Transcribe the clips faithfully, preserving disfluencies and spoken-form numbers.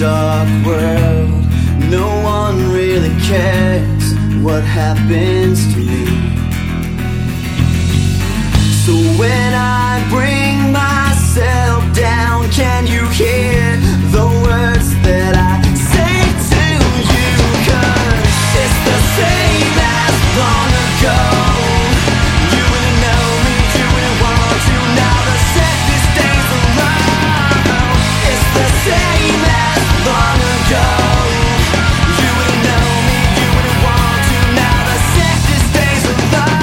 dark world, no one really cares what happens to me. So when I bring myself down, can you hear the words that I say to you? 'Cause it's the same as long ago. You wouldn't know me, you wouldn't want to. Now the safest days alone. It's the same as long ago. You wouldn't know me, you wouldn't want to. Now the safest days alone.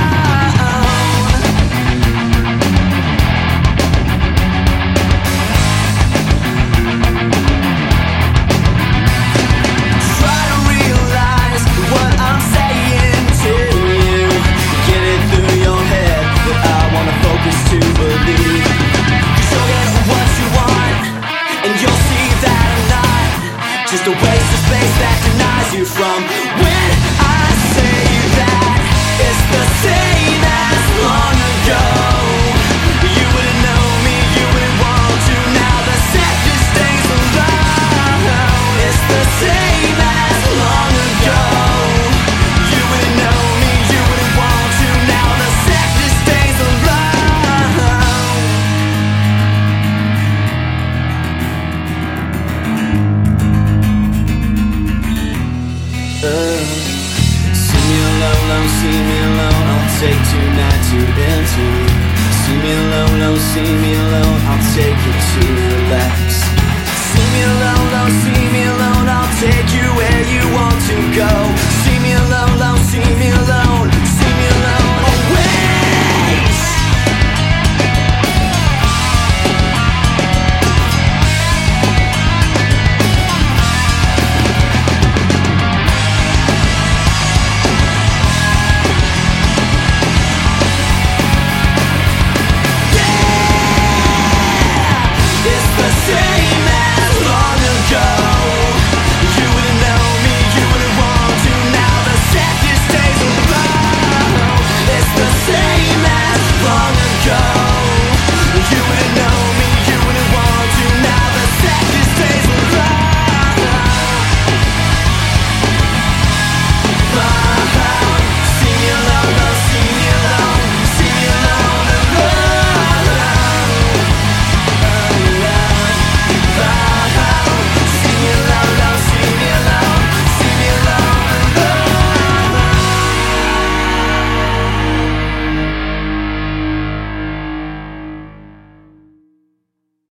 Try to realize what I'm saying to you. Get it through your head that I wanna focus to believe. 'Cause you'll get what you want, and you'll see that I'm not just a waste of space that denies you from when I say that it's the same as long ago. You wouldn't know me, you wouldn't want to. Now the safest days alone. It's the same as long ago. You wouldn't know me, you wouldn't want to. Now the safest days alone. Uh, see me alone, alone, see me alone. I'll take tonight to into. See me alone, alone, see me alone. I'll take you to relax. See me alone, alone, see me alone. I'll take you where you want to go.